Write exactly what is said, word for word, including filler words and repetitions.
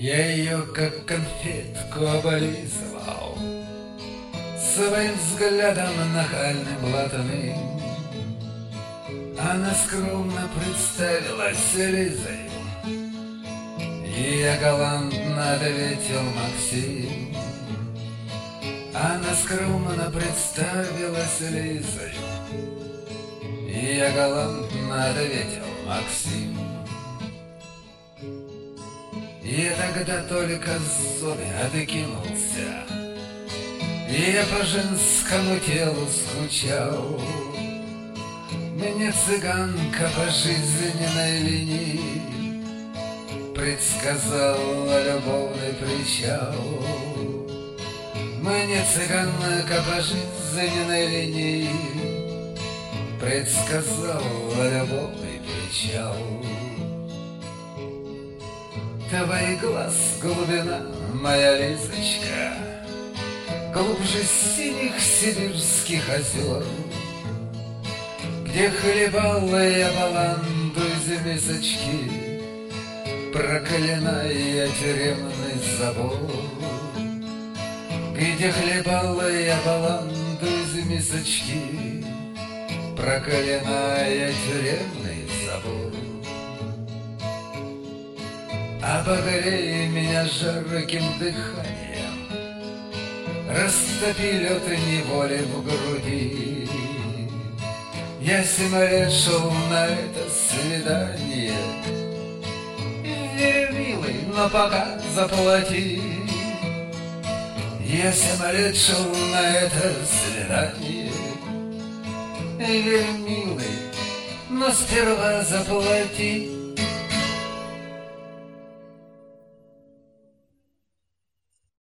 Я ее, как конфетку, облизывал своим взглядом нахальным блатным. Она скромно представилась Лизой, и я галантно ответил: Максим. Она скромно представилась Лизой, и я галантно ответил: Максим. И тогда только зоны откинулся, и я по женскому телу скучал. Мне цыганка по жизненной линии предсказала любовный причал. Мне цыганка по жизненной линии предсказала любовный причал. Твои глаз глубина, моя Лизочка, глубже синих сибирских озер, где хлебала я баланду из мисочки, проклиная тюремный забор. Где хлебала я баланду из мисочки, проклиная тюремный забор. Обогрей меня жарким дыханием, растопи лед неволи в груди. Я семь лет шел на это свидание, верю, милый, но пока заплати. Я семь лет шел на это свидание, верю, милый, но сперва заплати.